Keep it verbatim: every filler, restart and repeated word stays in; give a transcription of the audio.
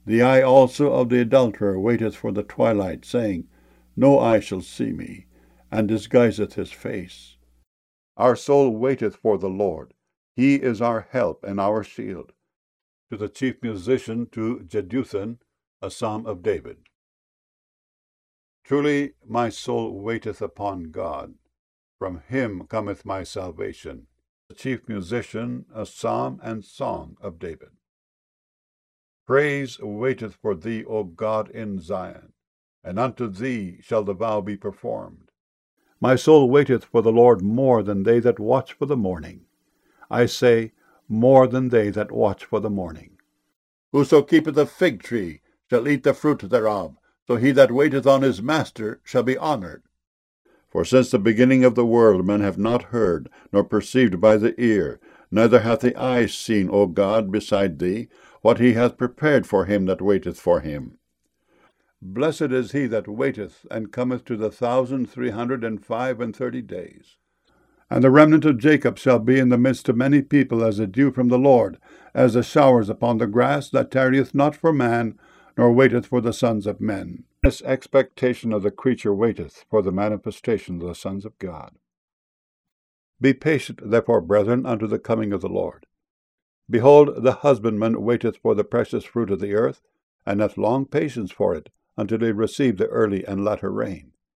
The eye also of the adulterer waiteth for the twilight, saying, No eye shall see me, and disguiseth his face. Our soul waiteth for the Lord. He is our help and our shield. To the chief musician, to Jeduthun, a psalm of David. Truly my soul waiteth upon God. From him cometh my salvation. The chief musician, a psalm and song of David. Praise waiteth for thee, O God, in Zion, and unto thee shall the vow be performed. My soul waiteth for the Lord more than they that watch for the morning. I say, more than they that watch for the morning. Whoso keepeth a fig tree shall eat the fruit thereof, so he that waiteth on his master shall be honoured. For since the beginning of the world men have not heard, nor perceived by the ear, neither hath the eye seen, O God, beside thee, what he hath prepared for him that waiteth for him. Blessed is he that waiteth, and cometh to the thousand three hundred and five and thirty days. And the remnant of Jacob shall be in the midst of many people as the dew from the Lord, as the showers upon the grass, that tarrieth not for man, nor waiteth for the sons of men. This expectation of the creature waiteth for the manifestation of the sons of God. Be patient, therefore, brethren, unto the coming of the Lord. Behold, the husbandman waiteth for the precious fruit of the earth, and hath long patience for it, until he receive the early and latter rain.